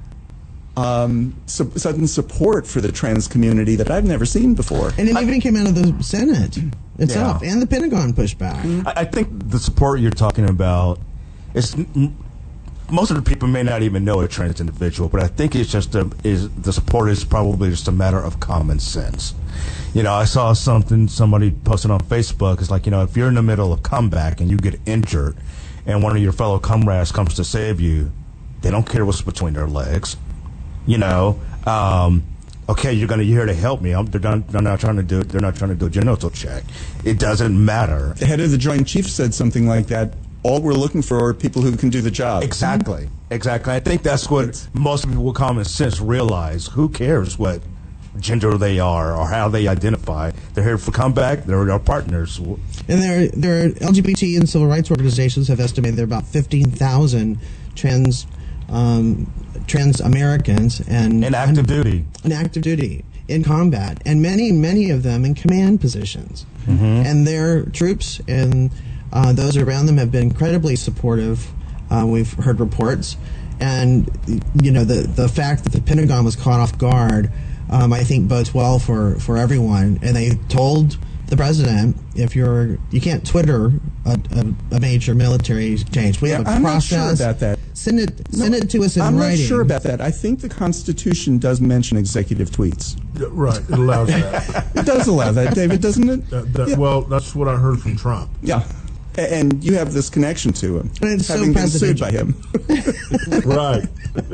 um, su- sudden support for the trans community that I've never seen before. And it even came out of the Senate itself, Yeah. and the Pentagon pushed back. I, I think the support you're talking about is m- most of the people may not even know a trans individual, but I think it's just a, is the support is probably just a matter of common sense. You know, I saw something somebody posted on Facebook. It's like, you know, if you're in the middle of comeback and you get injured, and one of your fellow comrades comes to save you, They don't care what's between their legs. You know, um, okay, you're gonna you're here to help me. I'm, they're not they're not trying to do they're not trying to do a genital check. It doesn't matter. The head of the Joint Chiefs said something like that. All we're looking for are people who can do the job. Exactly, exactly. I think that's what most people with common sense realize. Who cares what gender they are or how they identify? They're here for comeback. They're our partners. And there, there are L G B T and civil rights organizations have estimated there are about fifteen thousand trans um, trans Americans and in active duty, in active duty in combat, and many many of them in command positions. Mm-hmm. And their troops and uh, those around them have been incredibly supportive. Uh, we've heard reports, and you know the the fact that the Pentagon was caught off guard, um, I think bodes well for for everyone. And they told the president, if you're, you can't Twitter a, a, a major military change. We Yeah, have a I'm not process. sure about that. Send it, send it to us in I'm writing. not sure about that. I think the Constitution does mention executive tweets. Yeah, right, it allows that. It does allow that, David, doesn't it? That- that- Yeah. Well, that's what I heard from Trump. Yeah. A- And you have this connection to him, And it's so having been sued by presidential. him. Right.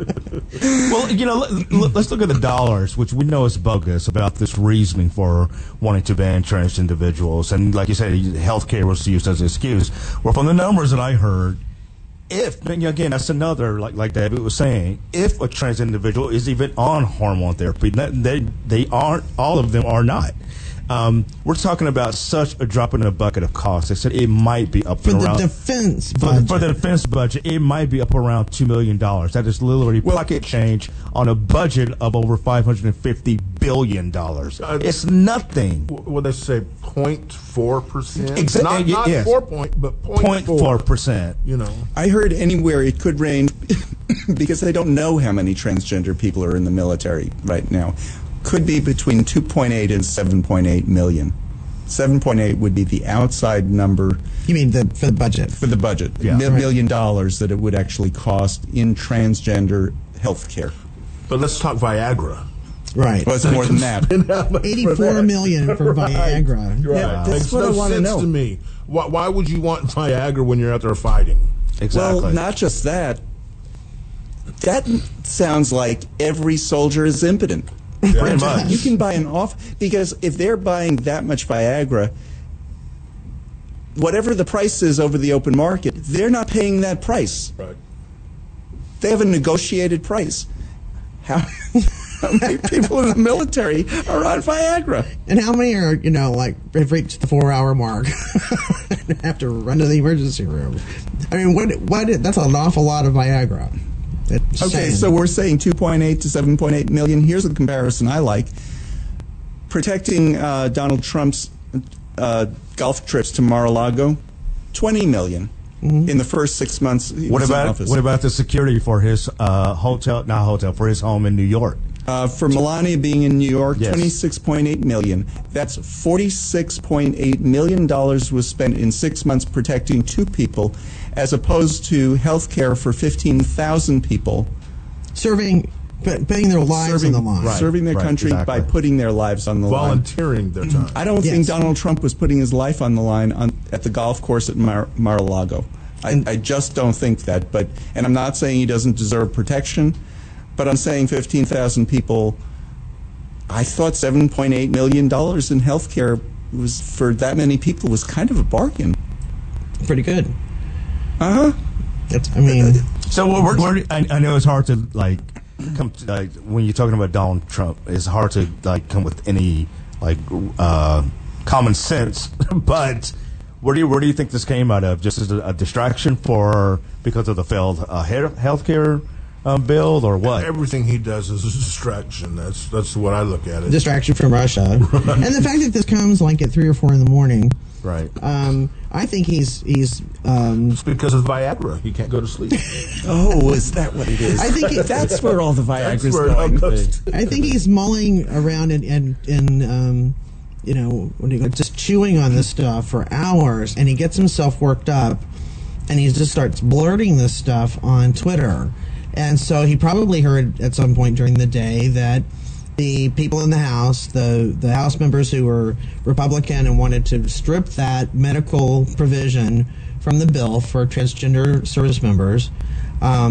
Well, you know, let, let- let's look at the dollars, which we know is bogus about this reasoning for wanting to ban trans individuals. And like you said, healthcare was used as an excuse. Well, from the numbers that I heard, if, and again, that's another, like like David was saying, if a trans individual is even on hormone therapy, they, they aren't, all of them are not. Um, we're talking about such a drop in the bucket of cost. They said it might be up For the around defense for the, budget. for the defense budget. It might be up around two million dollars. That is literally pocket change on a budget of over five hundred and fifty billion dollars. Uh, It's nothing. What they say, zero point four percent? Exa- Not, y- not yes. four point, but zero point Point four. four percent. You know. I heard anywhere it could range, because they don't know how many transgender people are in the military right now, could be between two point eight and seven point eight million. seven point eight would be the outside number You mean the for the budget? for the budget, Yeah. mil- Right. million dollars that it would actually cost in transgender health care. But let's talk Viagra. Right. Well, it's more than that. Eighty-four million for Viagra. Right. Yeah, that's Makes what no I wanna sense know. to me. Why, why would you want Viagra when you're out there fighting? Exactly. Well, not just that. That sounds like every soldier is impotent. Pretty much. You can buy an off, because if they're buying that much Viagra, whatever the price is over the open market, they're not paying that price. Right. They have a negotiated price. How, how many people in the military are on Viagra? And how many are, you know, like, have reached the four-hour mark and have to run to the emergency room? I mean, what? What? That's an awful lot of Viagra. It's Okay, insane. so we're saying two point eight to seven point eight million. Here's a comparison I like. Protecting uh, Donald Trump's uh, golf trips to Mar-a-Lago, twenty million Mm-hmm. in the first six months he what was in about office. what about the security for his uh, hotel? Not hotel, for his home in New York. Uh, for Melania being in New York, Yes. twenty-six point eight million. That's forty-six point eight million dollars was spent in six months protecting two people, as opposed to health care for fifteen thousand people. serving, put, putting their lives serving, on the line. Right. serving their country exactly. by putting their lives on the line. Volunteering their time. I don't Yes. think Donald Trump was putting his life on the line on, at the golf course at Mar- Mar-a-Lago. I, I just don't think that. But and I'm not saying he doesn't deserve protection, but I'm saying fifteen thousand people. I thought seven point eight million dollars in health care was for that many people was kind of a bargain. Pretty good. Uh huh. It's, I mean, So we're, we're, I, I know it's hard to like come to, like when you're talking about Donald Trump, it's hard to like come with any like uh, common sense. But where do you where do you think this came out of? Just as a, a distraction for because of the failed uh, health care um, bill, or what? Everything he does is a distraction. That's that's the way I look at it. distraction from Russia. And the fact that this comes like at three or four in the morning, Right. um, I think he's he's. Um, It's because of Viagra. He can't go to sleep. Oh, is that what it is? I think it- that's where all the That's Viagra's where it all going. goes. I think he's mulling around and and, and um, you know, what do you call it, just chewing on this stuff for hours, and he gets himself worked up, and he just starts blurting this stuff on Twitter. And so he probably heard at some point during the day that the people in the House, the the House members who were Republican and wanted to strip that medical provision from the bill for transgender service members, um,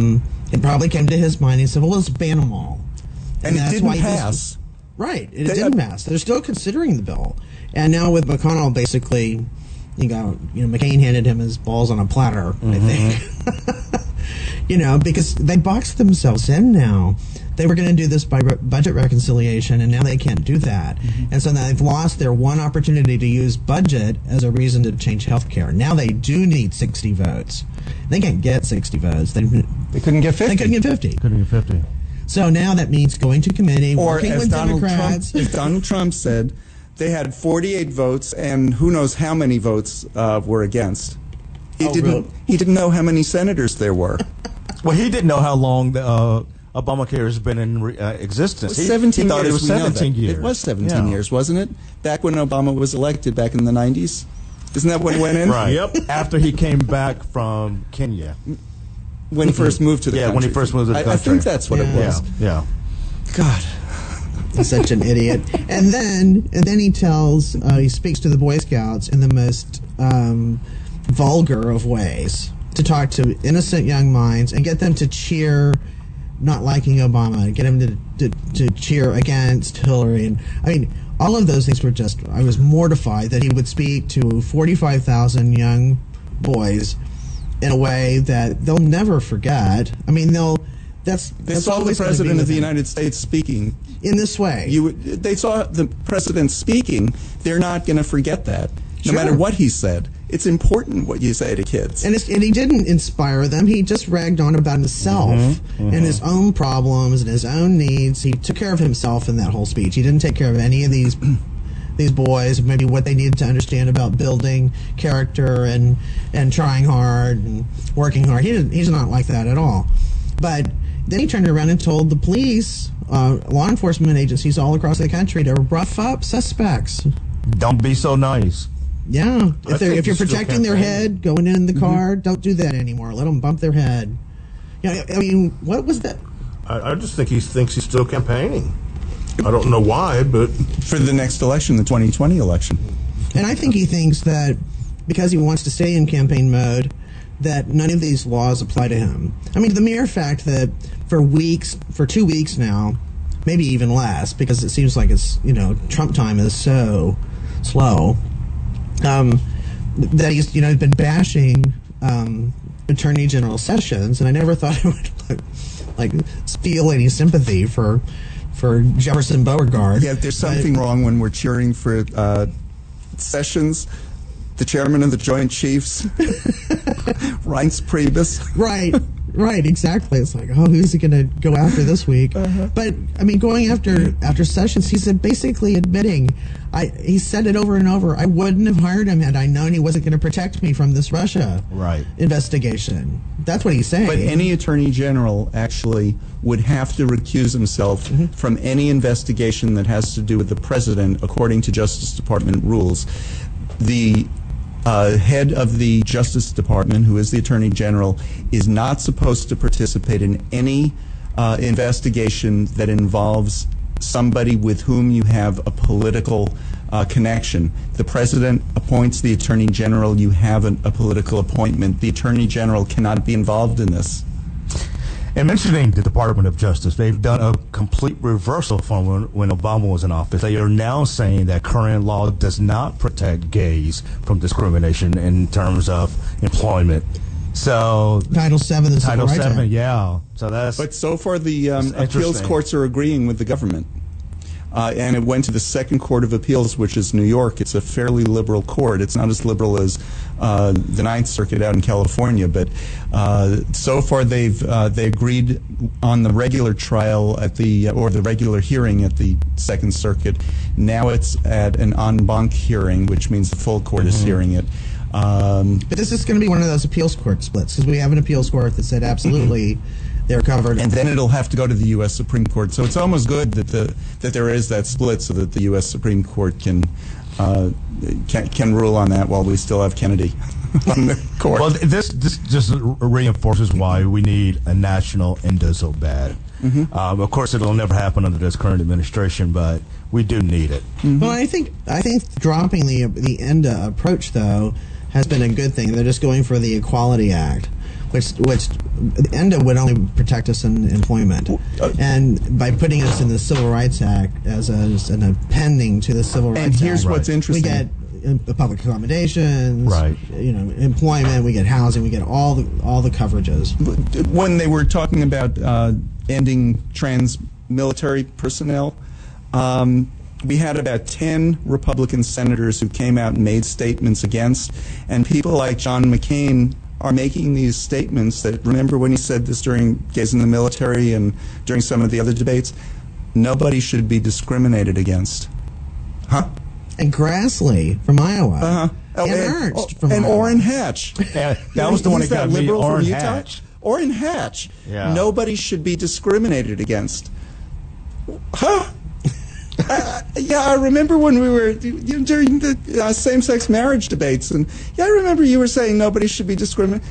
It probably came to his mind. He said, "Well, let's ban them all." And, and it that's didn't why he was- pass. Right, it They- didn't pass. They're still considering the bill, and now with McConnell, basically, you got you know McCain handed him his balls on a platter. Mm-hmm. I think, you know, because they boxed themselves in now. They were going to do this by re- budget reconciliation, and now they can't do that. Mm-hmm. And so now they've lost their one opportunity to use budget as a reason to change health care. Now they do need sixty votes. They can't get sixty votes. They, They couldn't get fifty. they couldn't get fifty. Couldn't get fifty. So now that means going to committee, Or working as with Donald Trump, Democrats. as Donald Trump said, they had forty-eight votes, and who knows how many votes uh, were against. He Oh, didn't. really? He didn't know how many senators there were. Well, he didn't know how long the, uh, Obamacare has been in re- uh, existence. He, seventeen he thought years. it was we know seventeen that. years. It was seventeen Yeah. years, wasn't it? Back when Obama was elected, back in the nineties. Isn't that when he went in? Right. Yep. After he came back from Kenya. When he first moved to the Yeah, country. when he first moved to the I, I country. think that's what it Yeah. was. Yeah. God. He's such an idiot. And then, and then he tells, uh, he speaks to the Boy Scouts in the most um, vulgar of ways to talk to innocent young minds and get them to cheer, not liking Obama, get them to, to to cheer against Hillary. And I mean, all of those things were just. I was mortified that he would speak to forty-five thousand young boys in a way that they'll never forget. I mean, they'll. That's They that's saw the always gonna be president with of the them. United States speaking. in this way. You, would- they saw the president speaking. They're not going to forget that, no Sure. matter what he said. It's important what you say to kids. And, it's, and he didn't inspire them. He just ragged on about himself and his own problems and his own needs. He took care of himself in that whole speech. He didn't take care of any of these these boys, maybe what they needed to understand about building character and and trying hard and working hard. He didn't, he's not like that at all. But then he turned around and told the police, uh, law enforcement agencies all across the country to rough up suspects. Don't be so nice. Yeah, I if, they're, think if you're he's still protecting their campaigning. head going in the car, don't do that anymore. Let them bump their head. You know, I mean, what was that? I, I just think he thinks he's still campaigning. I don't know why, but For the next election, the twenty twenty election. And I think he thinks that because he wants to stay in campaign mode, that none of these laws apply to him. I mean, the mere fact that for weeks, for two weeks now, maybe even less, because it seems like it's, you know, Trump time is so slow, um, that he's, you know, been bashing um, Attorney General Sessions, and I never thought I would, like, like feel any sympathy for for Jefferson Beauregard. Yeah, there's But- something wrong when we're cheering for uh, Sessions, the chairman of the Joint Chiefs, Reince Priebus. Right, right, exactly. It's like, oh, who's he going to go after this week? Uh-huh. But I mean, going after after Sessions, he's basically admitting, I he said it over and over. I wouldn't have hired him had I known he wasn't going to protect me from this Russia Right. investigation. That's what he's saying. But any attorney general actually would have to recuse himself Mm-hmm. from any investigation that has to do with the president, according to Justice Department rules. The uh, head of the Justice Department, who is the attorney general, is not supposed to participate in any uh, investigation that involves somebody with whom you have a political uh, connection. The president appoints the attorney general. You have an, a political appointment. The attorney general cannot be involved in this. And mentioning the Department of Justice, they've done a complete reversal from when, when Obama was in office. They are now saying that current law does not protect gays from discrimination in terms of employment. So Title Seven, the Title Civil Rights Seven, Act. yeah. So that's But so far, the um, That's appeals interesting. courts are agreeing with the government. Uh, and it went to the Second Court of Appeals, which is New York. It's a fairly liberal court. It's not as liberal as uh, the Ninth Circuit out in California, but uh, so far they've uh, they agreed on the regular trial at the or the regular hearing at the Second Circuit. Now it's at an en banc hearing, which means the full court is hearing it. Um, But this is going to be one of those appeals court splits because we have an appeals court that said absolutely they're covered. and then it'll have to go to the U S Supreme Court. So it's almost good that the that there is that split, so that the U S Supreme Court can uh, can, can rule on that while we still have Kennedy on the court. well. This this just reinforces why we need a national I N D A so bad. Um, of course, it'll never happen under this current administration, but we do need it. Well, I think I think dropping the the E N D A approach though has been a good thing. They're just going for the Equality Act, which which ENDA would only protect us in employment, and by putting us in the Civil Rights Act as a, as an appending to the Civil Rights And Act, here's what's we interesting. get uh, public accommodations, Right. you know, employment, we get housing, we get all the all the coverages. When they were talking about uh, ending trans military personnel, um, we had about ten Republican senators who came out and made statements against, and people like John McCain are making these statements that, remember when he said this during Gays in the Military and during some of the other debates, nobody should be discriminated against. Huh? And Grassley from Iowa, Uh-huh. Oh, and, and, Ernst from and Iowa. Orrin Hatch. Yeah, that was the one He's that got me, liberal from Orrin Utah. Hatch. Orrin Hatch. Yeah. Nobody should be discriminated against. Huh? uh, yeah, I remember when we were you know, during the uh, same-sex marriage debates, and yeah, I remember you were saying nobody should be discriminated.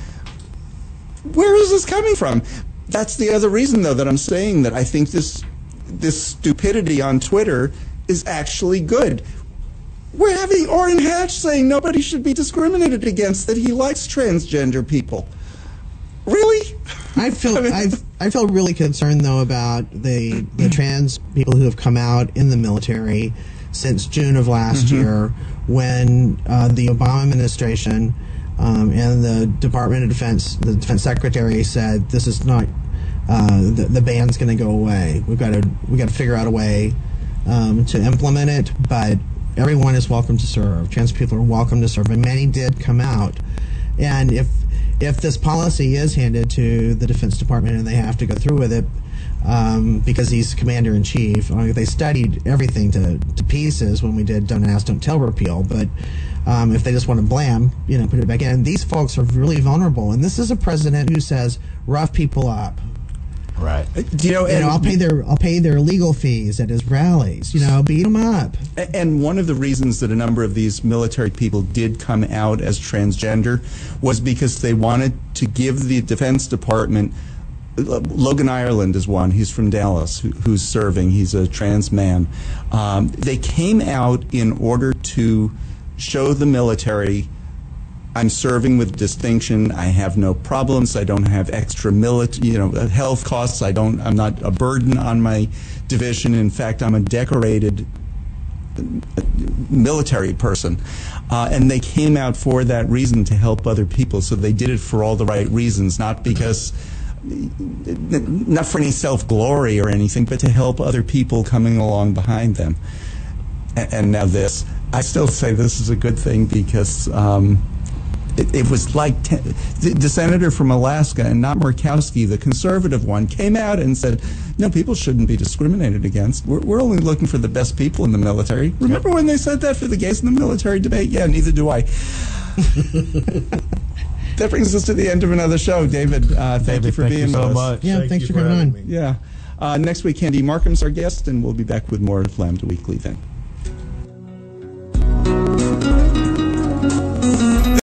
Where is this coming from? That's the other reason, though, that I'm saying that I think this this stupidity on Twitter is actually good. We're having Orrin Hatch saying nobody should be discriminated against, that he likes transgender people. Really? I feel I mean- I've, I feel really concerned though about the the trans people who have come out in the military since June of last Mm-hmm. year, when uh, the Obama administration um, and the Department of Defense, the Defense Secretary said this is not uh, the, the ban's going to go away. We've got to we got to figure out a way um, to implement it, but everyone is welcome to serve. Trans people are welcome to serve, and many did come out. And if if this policy is handed to the Defense Department and they have to go through with it, um, because he's commander in chief, I mean, they studied everything to, to pieces when we did Don't Ask, Don't Tell repeal. But um, if they just want to blam, you know, put it back in. These folks are really vulnerable, and this is a president who says rough people up. Right. Do you know? You And, know, I'll pay their I'll pay their legal fees at his rallies. You know, beat them up. and one of the reasons that a number of these military people did come out as transgender was because they wanted to give the Defense Department. Logan Ireland is one. He's from Dallas, who, who's serving. He's a trans man. Um, they came out in order to show the military, I'm serving with distinction. I have no problems. I don't have extra military, you know, health costs. I don't. I'm not a burden on my division. In fact, I'm a decorated military person, uh, and they came out for that reason, to help other people. So they did it for all the right reasons, not because, not for any self-glory or anything, but to help other people coming along behind them. And, and now this, I still say this is a good thing, because um, it, it was like ten, the, the senator from Alaska, and not Murkowski, the conservative one, came out and said, no, people shouldn't be discriminated against. We're, we're only looking for the best people in the military. Remember when they said that for the gays in the military debate? Yeah, neither do I. That brings us to the end of another show. David, uh, thank David, you for thank being you so with us. much. Yeah, Thank thanks you for coming having on. me. Yeah. Uh, next week, Candy Markham's our guest, and we'll be back with more of Lambda Weekly then.